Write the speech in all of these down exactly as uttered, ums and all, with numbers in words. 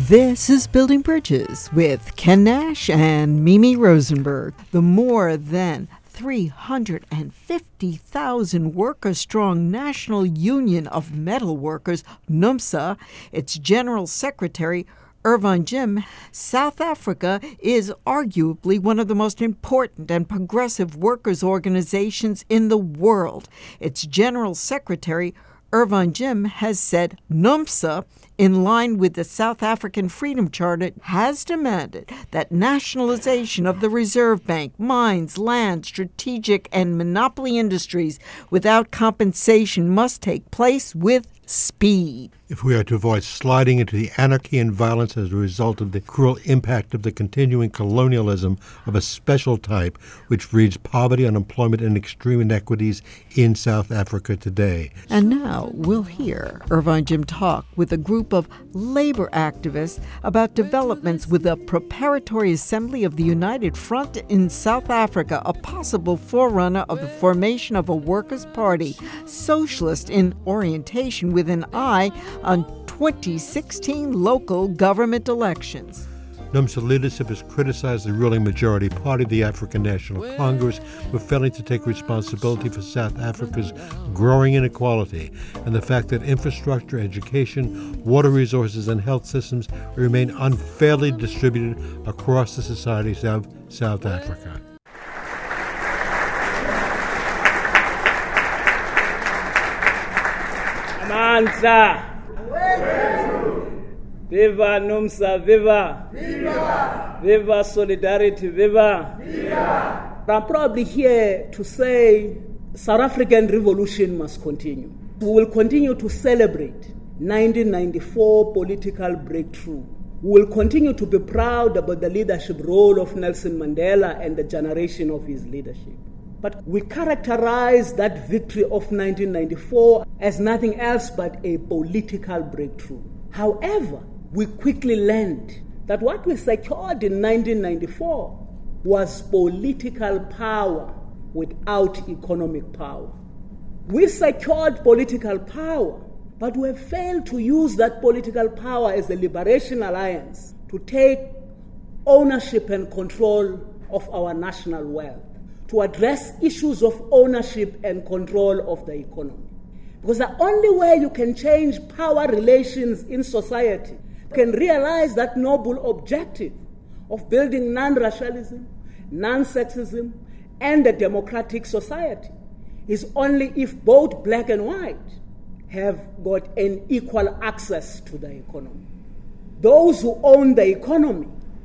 This is Building Bridges with Ken Nash and Mimi Rosenberg. The more than three hundred fifty thousand worker-strong National Union of Metal Workers, NUMSA, its General Secretary, Irvine Jim, South Africa is arguably one of the most important and progressive workers' organizations in the world. Its General Secretary, Irvine Jim, has said NUMSA, in line with the South African Freedom Charter, has demanded that nationalization of the Reserve Bank, mines, land, strategic and monopoly industries without compensation must take place with speed. If we are to avoid sliding into the anarchy and violence as a result of the cruel impact of the continuing colonialism of a special type which breeds poverty, unemployment, and extreme inequities in South Africa today. And now we'll hear Irvine Jim talk with a group of labor activists about developments with the Preparatory Assembly of the United Front in South Africa, a possible forerunner of the formation of a workers' party, socialist in orientation, with an eye on twenty sixteen local government elections. NUMSA leadership has criticized the ruling majority party, the African National Congress, for failing to take responsibility for South Africa's growing inequality and the fact that infrastructure, education, water resources, and health systems remain unfairly distributed across the societies of South Africa. Amandla. Viva NUMSA, viva! Viva! Viva Solidarity, viva! Viva! I'm probably here to say South African revolution must continue. We will continue to celebrate nineteen ninety-four political breakthrough. We will continue to be proud about the leadership role of Nelson Mandela and the generation of his leadership. But we characterize that victory of nineteen ninety-four as nothing else but a political breakthrough. However, we quickly learned that what we secured in nineteen ninety-four was political power without economic power. We secured political power, but we have failed to use that political power as a liberation alliance to take ownership and control of our national wealth, to address issues of ownership and control of the economy. Because the only way you can change power relations in society, can realize that noble objective of building non-racialism, non-sexism, and a democratic society, is only if both black and white have got an equal access to the economy. Those who own the economy,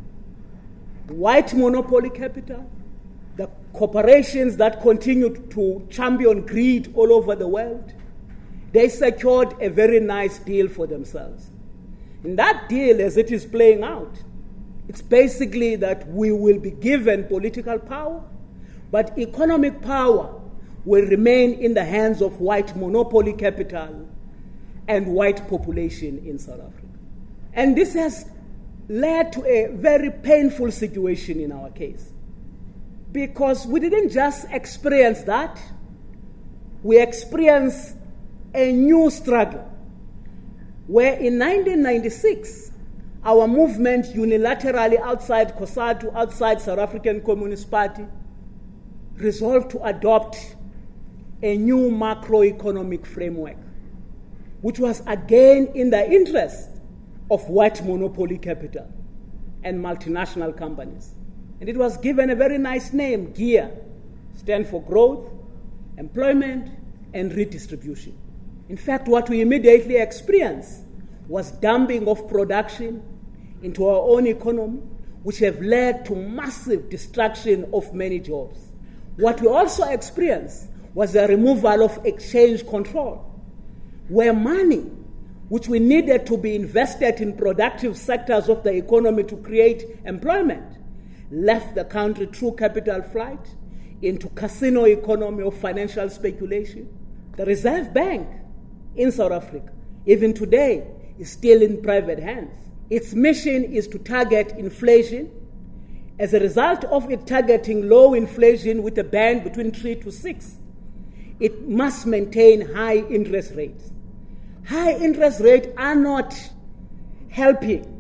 white monopoly capital, the corporations that continue to champion greed all over the world, they secured a very nice deal for themselves. And that deal, as it is playing out, it's basically that we will be given political power, but economic power will remain in the hands of white monopoly capital and white population in South Africa. And this has led to a very painful situation in our case, because we didn't just experience that, we experienced a new struggle, where in nineteen ninety-six, our movement unilaterally outside COSATU, outside South African Communist Party, resolved to adopt a new macroeconomic framework, which was again in the interest of white monopoly capital and multinational companies. And it was given a very nice name, GEAR, stand for growth, employment, and redistribution. In fact, what we immediately experienced was dumping of production into our own economy, which have led to massive destruction of many jobs. What we also experienced was the removal of exchange control, where money, which we needed to be invested in productive sectors of the economy to create employment, left the country through capital flight into casino economy of financial speculation. The Reserve Bank in South Africa, even today, is still in private hands. Its mission is to target inflation. As a result of it targeting low inflation with a band between three to six, it must maintain high interest rates. High interest rates are not helping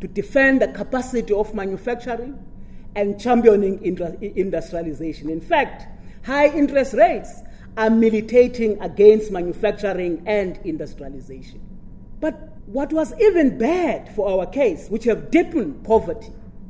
to defend the capacity of manufacturing and championing industrialization. In fact, high interest rates are militating against manufacturing and industrialization. But what was even bad for our case, which have deepened poverty,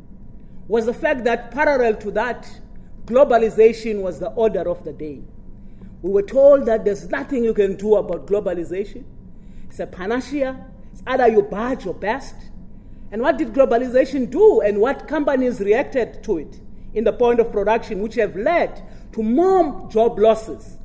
was the fact that parallel to that, globalization was the order of the day. We were told that there's nothing you can do about globalization. It's a panacea. It's either you budge or bust. And what did globalization do, and what companies reacted to it in the point of production, which have led to more job losses?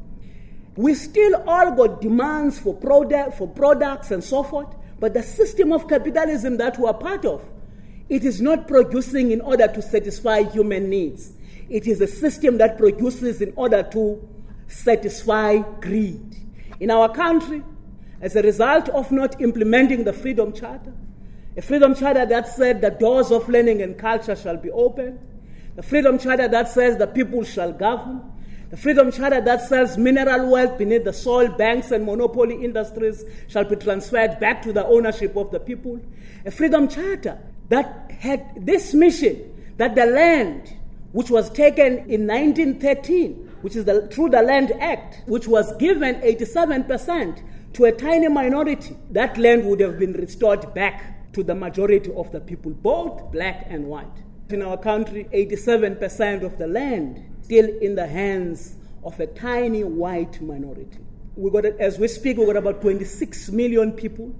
We still all got demands for product, for products and so forth, but the system of capitalism that we are part of, it is not producing in order to satisfy human needs. It is a system that produces in order to satisfy greed. In our country, as a result of not implementing the Freedom Charter, a Freedom Charter that said the doors of learning and culture shall be open, the Freedom Charter that says the people shall govern, the Freedom Charter that says mineral wealth beneath the soil, banks and monopoly industries shall be transferred back to the ownership of the people, a Freedom Charter that had this mission, that the land which was taken in nineteen thirteen, which is the, through the Land Act, which was given eighty-seven percent to a tiny minority, that land would have been restored back to the majority of the people, both black and white. In our country, eighty-seven percent of the land still in the hands of a tiny white minority. We got, as we speak, we've got about twenty-six million people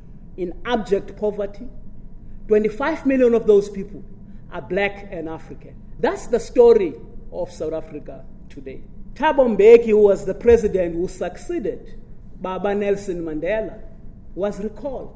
in abject poverty. twenty-five million of those people are black and African. That's the story of South Africa today. Thabo Mbeki, who was the president who succeeded Baba Nelson Mandela, was recalled.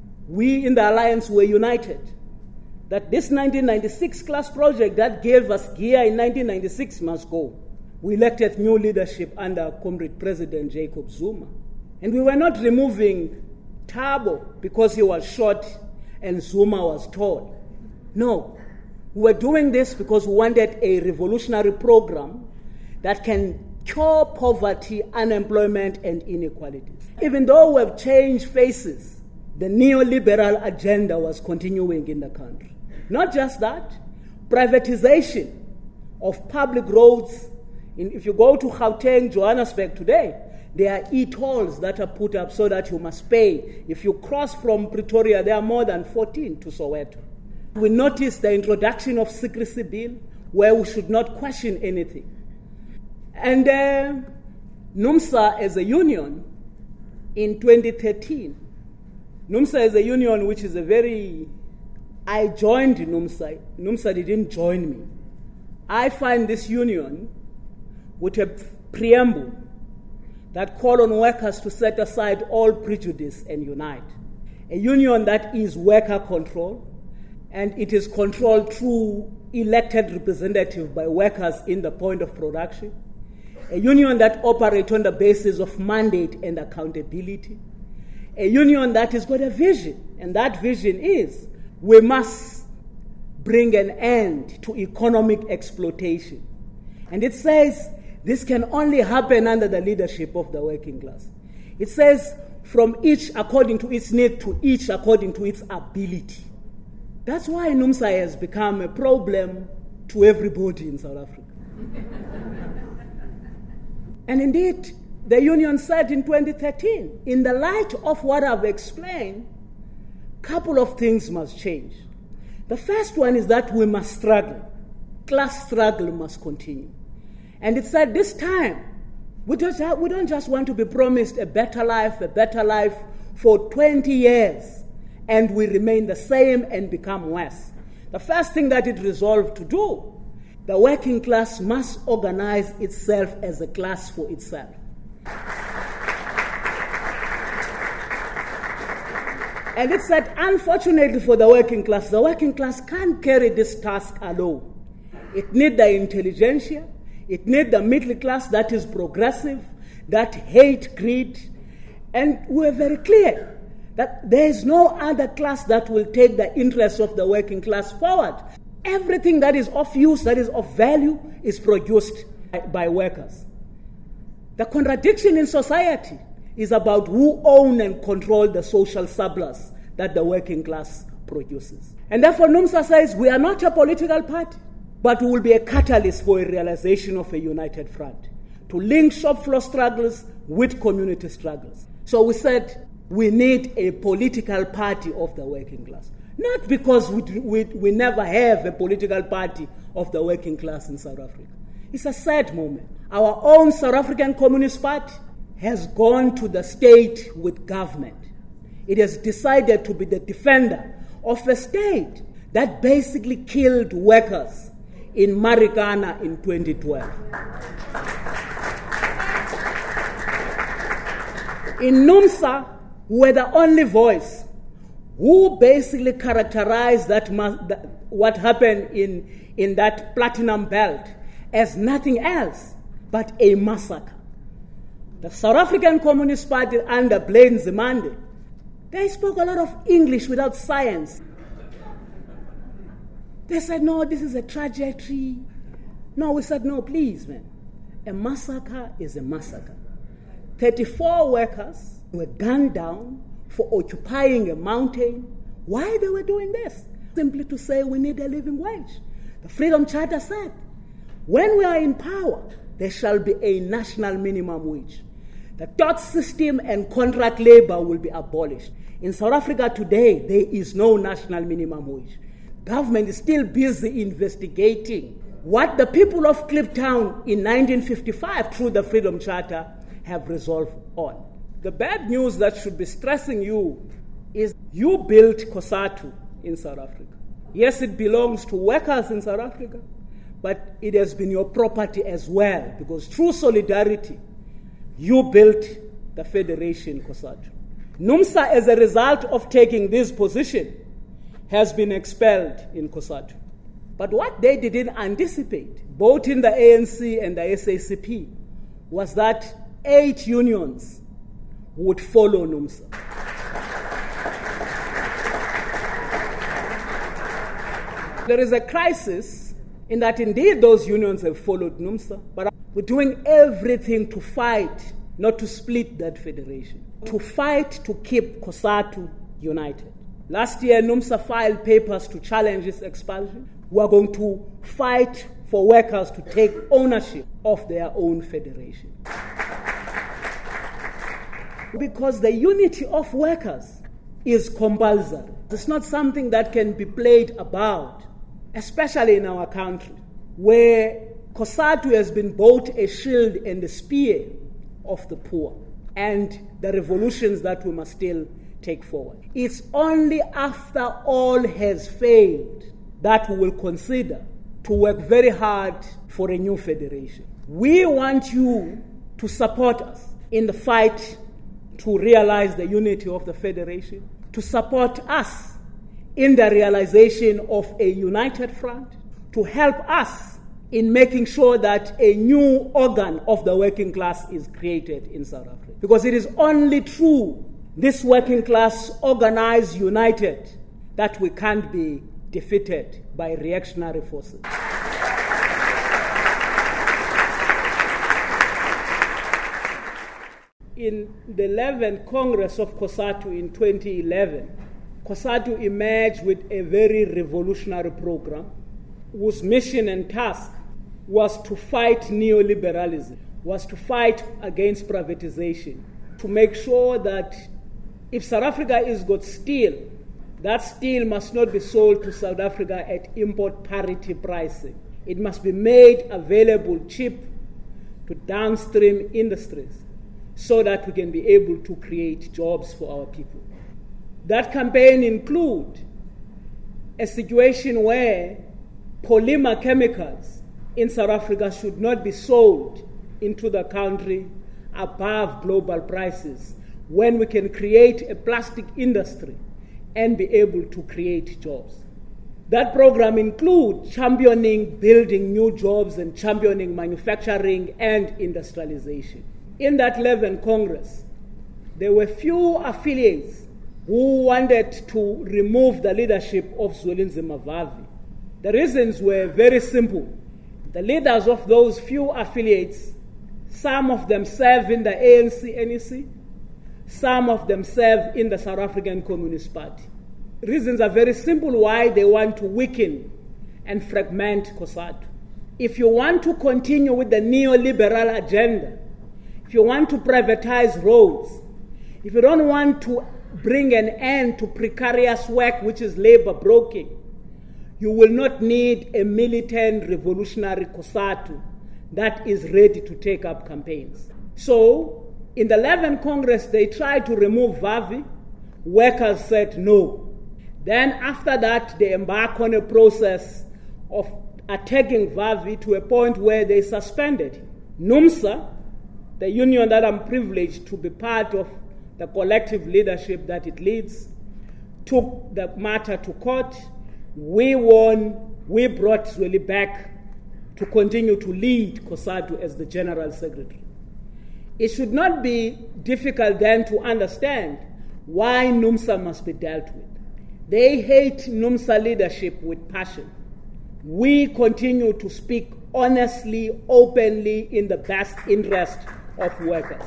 We in the Alliance were united that this nineteen ninety-six class project that gave us gear in nineteen ninety-six must go. We elected new leadership under Comrade President Jacob Zuma. And we were not removing Thabo because he was short and Zuma was tall. No, we were doing this because we wanted a revolutionary program that can cure poverty, unemployment, and inequalities. Even though we have changed faces, the neoliberal agenda was continuing in the country. Not just that, privatization of public roads. In, if you go to Gauteng, Johannesburg today, there are e-tolls that are put up so that you must pay. If you cross from Pretoria, there are more than fourteen to Soweto. We noticed the introduction of secrecy bill, where we should not question anything. And uh, NUMSA as a union in twenty thirteen, NUMSA as a union, which is a very, I joined NUMSA, NUMSA didn't join me. I find this union with a preamble that call on workers to set aside all prejudice and unite. A union that is worker control, and it is controlled through elected representative by workers in the point of production. A union that operates on the basis of mandate and accountability. A union that has got a vision, and that vision is we must bring an end to economic exploitation. And it says this can only happen under the leadership of the working class. It says from each according to its need to each according to its ability. That's why NUMSA has become a problem to everybody in South Africa. And indeed, the union said in twenty thirteen, in the light of what I've explained, a couple of things must change. The first one is that we must struggle. Class struggle must continue. And it said this time, we don't, we don't just want to be promised a better life, a better life for twenty years, and we remain the same and become worse. The first thing that it resolved to do, the working class must organize itself as a class for itself. And it said, unfortunately for the working class, the working class can't carry this task alone. It needs the intelligentsia, it needs the middle class that is progressive, that hate greed. And we're very clear that there is no other class that will take the interests of the working class forward. Everything that is of use, that is of value, is produced by, by workers. The contradiction in society is about who own and control the social surplus that the working class produces. And therefore, NUMSA says we are not a political party, but we will be a catalyst for a realization of a united front, to link shop floor struggles with community struggles. So we said we need a political party of the working class. Not because we, we, we never have a political party of the working class in South Africa. It's a sad moment. Our own South African Communist Party has gone to the state with government. It has decided to be the defender of a state that basically killed workers in Marikana in twenty twelve. In NUMSA, we were the only voice who basically characterized that, that what happened in, in that platinum belt as nothing else but a massacre. The South African Communist Party under Blaine Nzimande, they spoke a lot of English without science. They said, no, this is a trajectory. No, we said, no, please, man. A massacre is a massacre. thirty-four workers were gunned down for occupying a mountain. Why they were doing this? Simply to say we need a living wage. The Freedom Charter said, when we are in power, there shall be a national minimum wage. The tort system and contract labor will be abolished. In South Africa today, there is no national minimum wage. Government is still busy investigating what the people of Kliptown in nineteen fifty-five through the Freedom Charter have resolved on. The bad news that should be stressing you is you built COSATU in South Africa. Yes, it belongs to workers in South Africa, but it has been your property as well, because through solidarity, you built the Federation COSATU. NUMSA, as a result of taking this position, has been expelled in COSATU. But what they didn't anticipate, both in the A N C and the S A C P, was that eight unions would follow NUMSA. There is a crisis in that indeed those unions have followed NUMSA, but we're doing everything to fight, not to split that federation, to fight to keep COSATU united. Last year, NUMSA filed papers to challenge its expulsion. We are going to fight for workers to take ownership of their own federation. Because the unity of workers is compulsory. It's not something that can be played about, especially in our country, where COSATU has been both a shield and a spear of the poor and the revolutions that we must still take forward. It's only after all has failed that we will consider to work very hard for a new federation. We want you to support us in the fight to realize the unity of the federation, to support us in the realization of a united front, to help us in making sure that a new organ of the working class is created in South Africa. Because it is only through this working class organized, united, that we can't be defeated by reactionary forces. In the eleventh Congress of COSATU in twenty eleven, COSATU emerged with a very revolutionary program whose mission and task was to fight neoliberalism, was to fight against privatization, to make sure that if South Africa is got steel, that steel must not be sold to South Africa at import parity pricing. It must be made available cheap to downstream industries so that we can be able to create jobs for our people. That campaign includes a situation where polymer chemicals in South Africa should not be sold into the country above global prices, when we can create a plastic industry and be able to create jobs. That program includes championing building new jobs and championing manufacturing and industrialization. In that eleventh Congress, there were few affiliates who wanted to remove the leadership of Zwelinzima Vavi. The reasons were very simple. The leaders of those few affiliates, some of them serve in the A N C N E C, some of them serve in the South African Communist Party. reasons are very simple why they want to weaken and fragment COSATU. If you want to continue with the neoliberal agenda, if you want to privatize roads, if you don't want to bring an end to precarious work, which is labor broking, you will not need a militant revolutionary COSATU that is ready to take up campaigns. So, in the eleventh Congress, they tried to remove Vavi. Workers said no. Then after that, they embarked on a process of attacking Vavi to a point where they suspended him. NUMSA, the union that I'm privileged to be part of, the collective leadership that it leads, took the matter to court. We won. We brought Zweli back to continue to lead COSATU as the General Secretary. It should not be difficult then to understand why NUMSA must be dealt with. They hate NUMSA leadership with passion. We continue to speak honestly, openly, in the best interest of workers.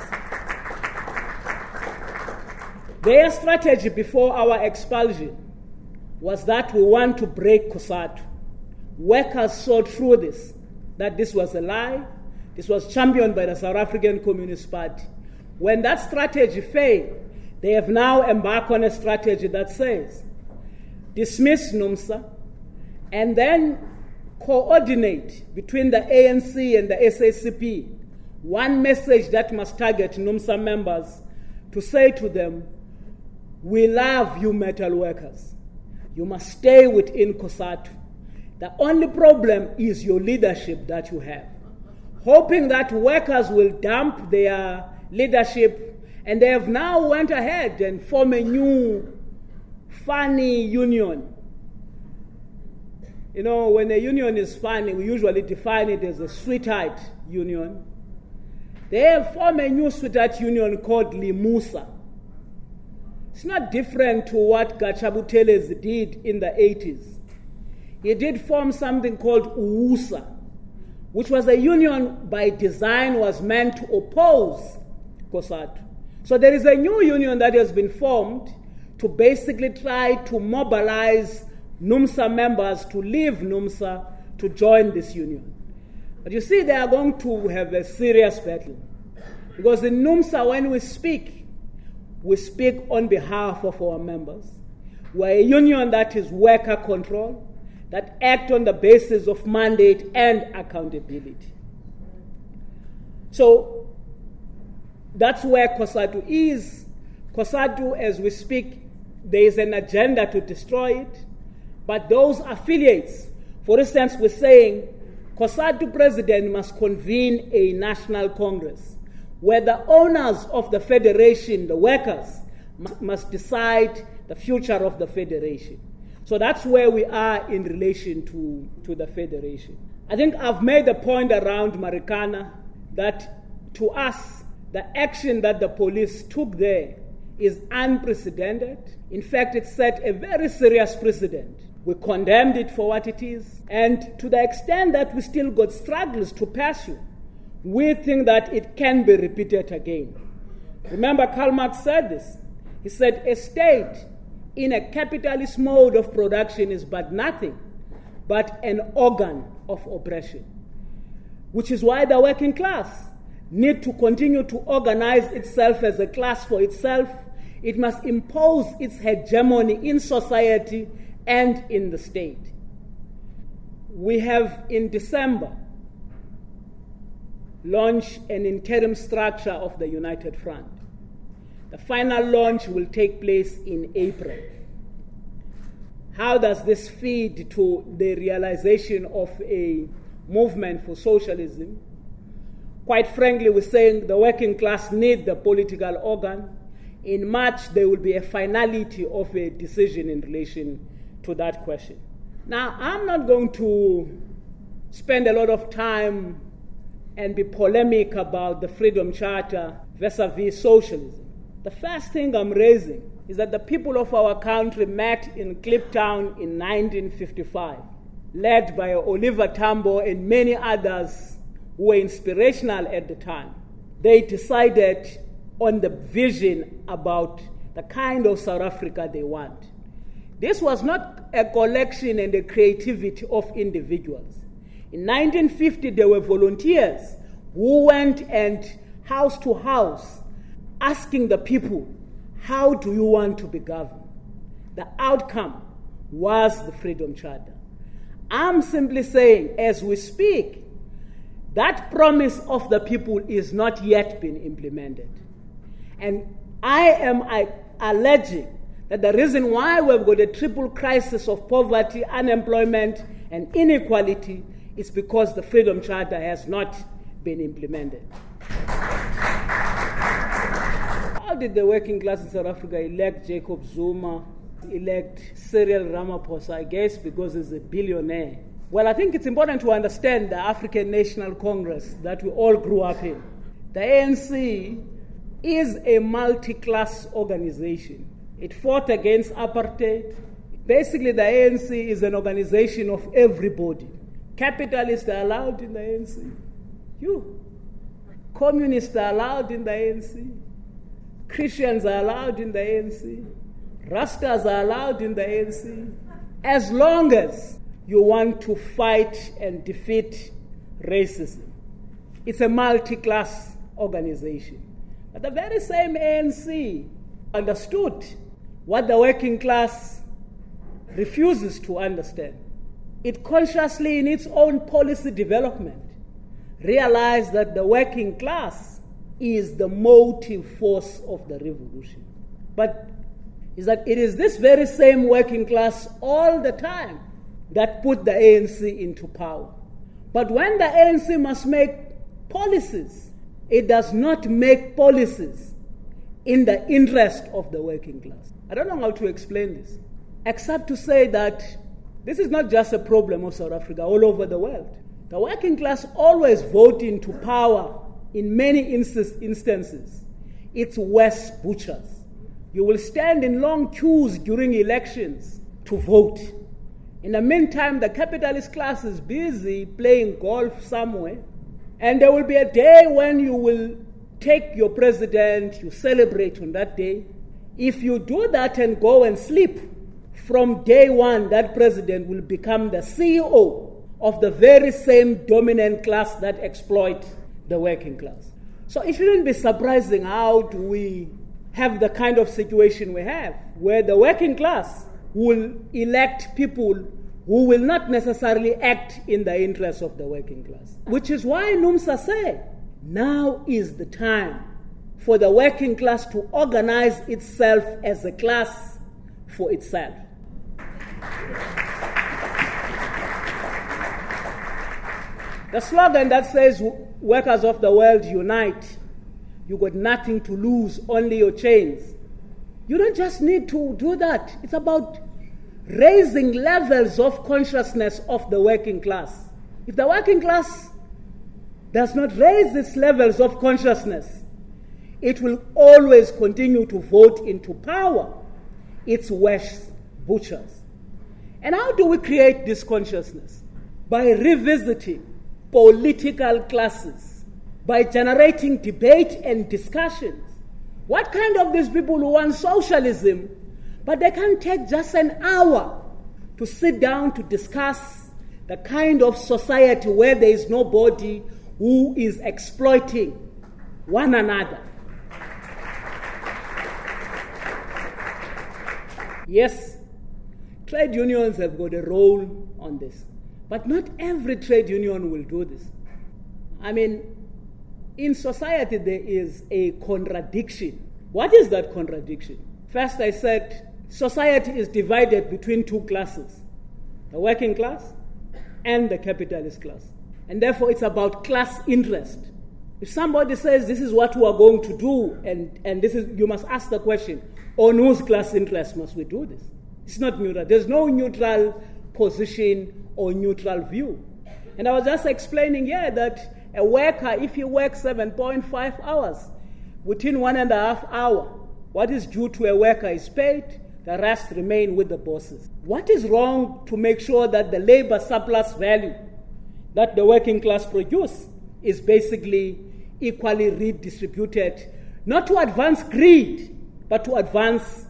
Their strategy before our expulsion was that we want to break COSATU. Workers saw through this, that this was a lie. This was championed by the South African Communist Party. When that strategy failed, they have now embarked on a strategy that says, dismiss NUMSA, and then coordinate between the A N C and the S A C P one message that must target NUMSA members to say to them, we love you metal workers. You must stay within COSATU. The only problem is your leadership that you have. Hoping that workers will dump their leadership, and they have now went ahead and formed a new funny union. You know, when a union is funny, we usually define it as a sweetheart union. They have formed a new sweetheart union called Limusa. It's not different to what Gatshabu Teles did in the eighties. He did form something called UUSA, which was a union by design, was meant to oppose COSATU. So there is a new union that has been formed to basically try to mobilize NUMSA members to leave NUMSA to join this union. But you see, they are going to have a serious battle. Because in NUMSA, when we speak, we speak on behalf of our members. We're a union that is worker control, that act on the basis of mandate and accountability. So that's where COSATU is. COSATU, as we speak, there is an agenda to destroy it. But those affiliates, for instance, we're saying COSATU president must convene a national congress where the owners of the federation, the workers, must decide the future of the federation. So that's where we are in relation to, to the federation. I think I've made the point around Marikana that to us, the action that the police took there is unprecedented. In fact, it set a very serious precedent. We condemned it for what it is. And to the extent that we still got struggles to pursue, we think that it can be repeated again. Remember, Karl Marx said this. He said, a state in a capitalist mode of production is but nothing but an organ of oppression, which is why the working class need to continue to organize itself as a class for itself. It must impose its hegemony in society and in the state. We have, in December, launched an interim structure of the United Front. The final launch will take place in April. How does this feed to the realization of a movement for socialism? Quite frankly, we're saying the working class need the political organ. In March, there will be a finality of a decision in relation to that question. Now, I'm not going to spend a lot of time and be polemic about the Freedom Charter vis-a-vis socialism. The first thing I'm raising is that the people of our country met in Kliptown in nineteen fifty-five, led by Oliver Tambo and many others who were inspirational at the time. They decided on the vision about the kind of South Africa they want. This was not a collection and a creativity of individuals. In nineteen fifty, there were volunteers who went and house to house asking the people, how do you want to be governed? The outcome was the Freedom Charter. I'm simply saying, as we speak, that promise of the people is not yet been implemented. And I am I, alleging that the reason why we've got a triple crisis of poverty, unemployment, and inequality is because the Freedom Charter has not been implemented. How did the working class in South Africa elect Jacob Zuma, elect Cyril Ramaphosa? I guess because he's a billionaire. Well, I think it's important to understand the African National Congress that we all grew up in. The A N C is a multi-class organization. It fought against apartheid. Basically, the A N C is an organization of everybody. Capitalists are allowed in the A N C. You. Communists are allowed in the A N C. Christians are allowed in the A N C. Rastas are allowed in the A N C. As long as you want to fight and defeat racism. It's a multi-class organization. But the very same A N C understood what the working class refuses to understand. It consciously, in its own policy development, realized that the working class is the motive force of the revolution. But is that it is this very same working class all the time that put the A N C into power. But when the A N C must make policies, it does not make policies in the interest of the working class. I don't know how to explain this, except to say that this is not just a problem of South Africa, all over the world. The working class always vote into power in many instances. It's West butchers. You will stand in long queues during elections to vote. In the meantime, the capitalist class is busy playing golf somewhere. And there will be a day when you will take your president, you celebrate on that day. If you do that and go and sleep, from day one, that president will become the C E O of the very same dominant class that exploit the working class. So it shouldn't be surprising how do we have the kind of situation we have, where the working class will elect people who will not necessarily act in the interests of the working class. Which is why NUMSA said, now is the time for the working class to organize itself as a class for itself. The slogan that says, workers of the world unite, you got nothing to lose, only your chains. You don't just need to do that. It's about raising levels of consciousness of the working class. If the working class does not raise its levels of consciousness, it will always continue to vote into power. It's West butchers. And how do we create this consciousness? By revisiting political classes, by generating debate and discussions. What kind of these people who want socialism, but they can take just an hour to sit down to discuss the kind of society where there is nobody who is exploiting one another? Yes, trade unions have got a role on this, but not every trade union will do this. I mean, in society there is a contradiction. What is that contradiction? First, I said society is divided between two classes, the working class and the capitalist class. And therefore, it's about class interest. If somebody says this is what we are going to do, and, and this is, you must ask the question, on whose class interest must we do this? It's not neutral. There's no neutral position or neutral view. And I was just explaining here that a worker, if he works seven point five hours, within one and a half hour, what is due to a worker is paid, the rest remain with the bosses. What is wrong to make sure that the labor surplus value that the working class produce is basically equally redistributed, not to advance greed, but to advance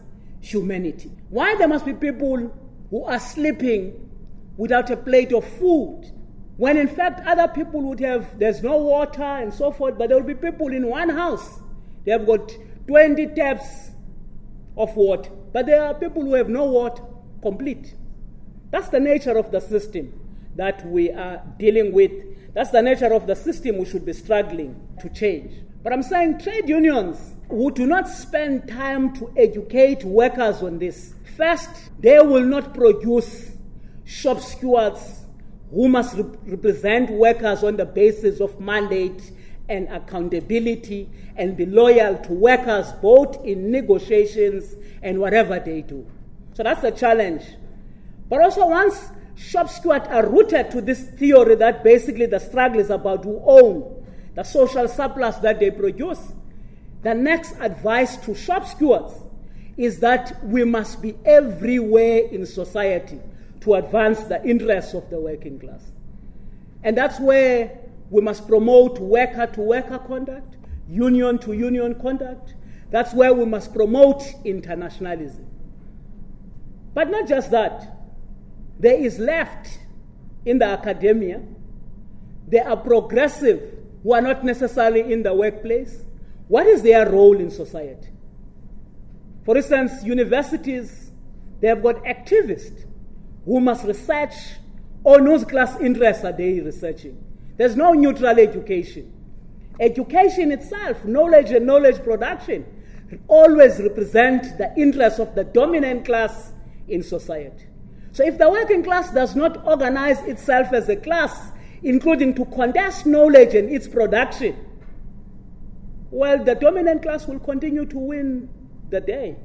humanity? Why there must be people who are sleeping without a plate of food, when in fact other people would have, there's no water and so forth, but there will be people in one house, they have got twenty taps of water, but there are people who have no water, complete. That's the nature of the system that we are dealing with. That's the nature of the system we should be struggling to change. But I'm saying trade unions who do not spend time to educate workers on this, first, they will not produce shop stewards who must rep- represent workers on the basis of mandate and accountability and be loyal to workers both in negotiations and whatever they do. So that's the challenge. But also once shop stewards are rooted to this theory that basically the struggle is about who own the social surplus that they produce, the next advice to shop stewards is that we must be everywhere in society to advance the interests of the working class. And that's where we must promote worker-to-worker conduct, union-to-union conduct. That's where we must promote internationalism. But not just that. There is left in the academia. There are progressive who are not necessarily in the workplace. What is their role in society? For instance, universities, they have got activists who must research on whose class interests are they researching. There's no neutral education. Education itself, knowledge and knowledge production, always represent the interests of the dominant class in society. So if the working class does not organize itself as a class, including to contest knowledge and its production, well, the dominant class will continue to win the day.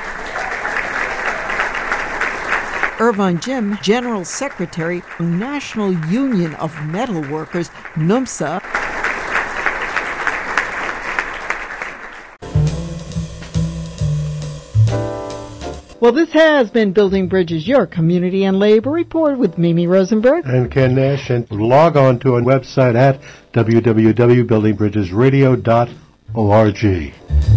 Irvine Jim, General Secretary, National Union of Metal Workers, NUMSA. Well, this has been Building Bridges, your community and labor report with Mimi Rosenberg and Ken Nash. And log on to our website at w w w dot building bridges radio dot org.